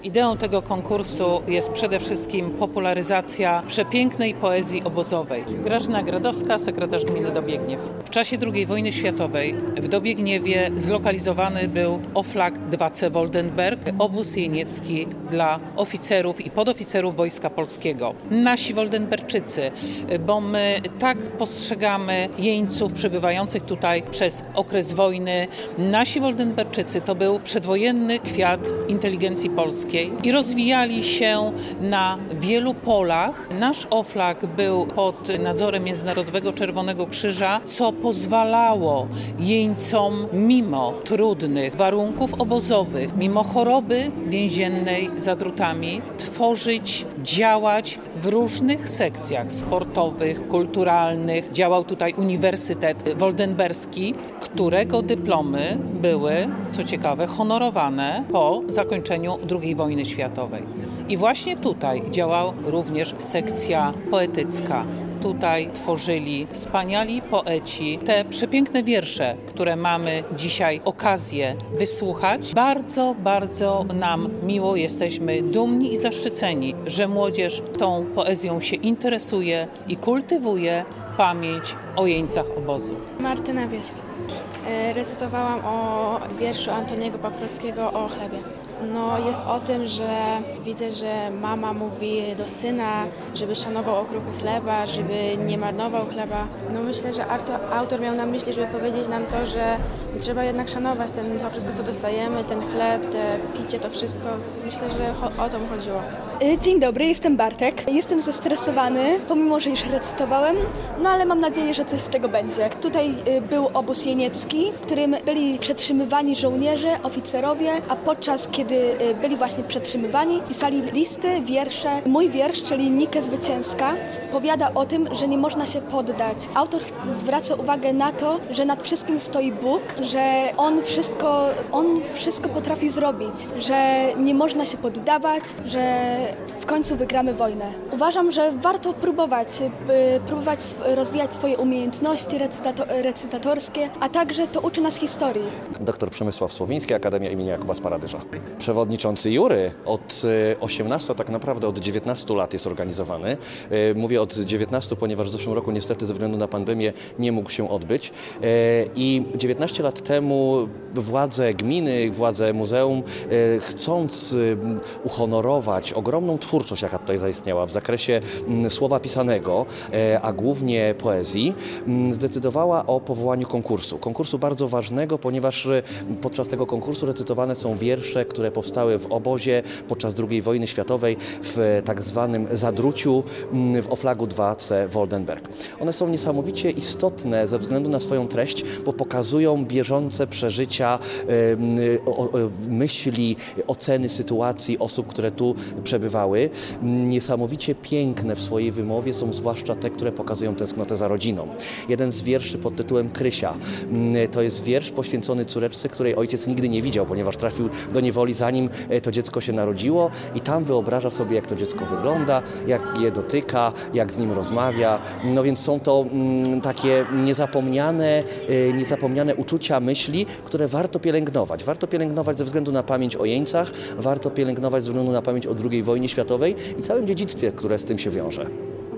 Ideą tego konkursu jest przede wszystkim popularyzacja przepięknej poezji obozowej. Grażyna Gradowska, sekretarz gminy Dobiegniew. W czasie II wojny światowej w Dobiegniewie zlokalizowany był Oflag 2C Woldenberg, obóz jeniecki dla oficerów i podoficerów Wojska Polskiego. Nasi Woldenberczycy, bo my tak postrzegamy jeńców przebywających tutaj przez okres wojny. Nasi Woldenberczycy to był przedwojenny kwiat inteligencji polskiej i rozwijali się na wielu polach. Nasz Oflag był pod nadzorem Międzynarodowego Czerwonego Krzyża, co pozwalało jeńcom mimo trudnych warunków obozowych, mimo choroby więziennej za drutami, tworzyć, działać w różnych sekcjach sportowych, kulturalnych. Działał tutaj Uniwersytet Woldenberski, którego dyplomy były, co ciekawe, honorowane po zakończeniu II wojny światowej. I właśnie tutaj działała również sekcja poetycka. Tutaj tworzyli wspaniali poeci te przepiękne wiersze, które mamy dzisiaj okazję wysłuchać. Bardzo, bardzo nam miło, jesteśmy dumni i zaszczyceni, że młodzież tą poezją się interesuje i kultywuje pamięć o jeńcach obozu. Martyna Wieść. Recytowałam o wierszu Antoniego Paprockiego o chlebie. Jest o tym, że widzę, że mama mówi do syna, żeby szanował okruchy chleba, żeby nie marnował chleba. Myślę, że autor miał na myśli, żeby powiedzieć nam to, że trzeba jednak szanować to wszystko, co dostajemy, ten chleb, te picie, to wszystko. Myślę, że o to mi chodziło. Dzień dobry, jestem Bartek. Jestem zestresowany, pomimo że już recytowałem, ale mam nadzieję, że coś z tego będzie. Tutaj był obóz jeniecki, w którym byli przetrzymywani żołnierze, oficerowie, a podczas kiedy byli właśnie przetrzymywani, pisali listy, wiersze. Mój wiersz, czyli Nike Zwycięska, powiada o tym, że nie można się poddać. Autor zwraca uwagę na to, że nad wszystkim stoi Bóg, że On wszystko potrafi zrobić, że nie można się poddawać, że w końcu wygramy wojnę. Uważam, że warto próbować rozwijać swoje umiejętności recytatorskie, a także to uczy nas historii. Dr Przemysław Słowiński, Akademia im. Jakuba Sparadyża. Przewodniczący jury od 18, tak naprawdę od 19 lat jest organizowany. Mówię od 19, ponieważ w zeszłym roku niestety ze względu na pandemię nie mógł się odbyć. I 19 lat temu władze gminy, władze muzeum, chcąc uhonorować ogromną twórczość, jaka tutaj zaistniała w zakresie słowa pisanego, a głównie poezji, zdecydowała o powołaniu konkursu. Konkursu bardzo ważnego, ponieważ podczas tego konkursu recytowane są wiersze, które powstały w obozie podczas II wojny światowej w tak zwanym Zadruciu w Oflagu 2C Woldenberg. One są niesamowicie istotne ze względu na swoją treść, bo pokazują bieżące przeżycia, myśli, oceny sytuacji osób, które tu przebywały. Niesamowicie piękne w swojej wymowie są zwłaszcza te, które pokazują tęsknotę za rodziną. Jeden z wierszy pod tytułem Krysia. To jest wiersz poświęcony córeczce, której ojciec nigdy nie widział, ponieważ trafił do niewoli zanim to dziecko się narodziło i tam wyobraża sobie, jak to dziecko wygląda, jak je dotyka, jak z nim rozmawia. Więc są to takie niezapomniane uczucia, myśli, które warto pielęgnować. Warto pielęgnować ze względu na pamięć o jeńcach, warto pielęgnować ze względu na pamięć o II wojnie światowej i całym dziedzictwie, które z tym się wiąże.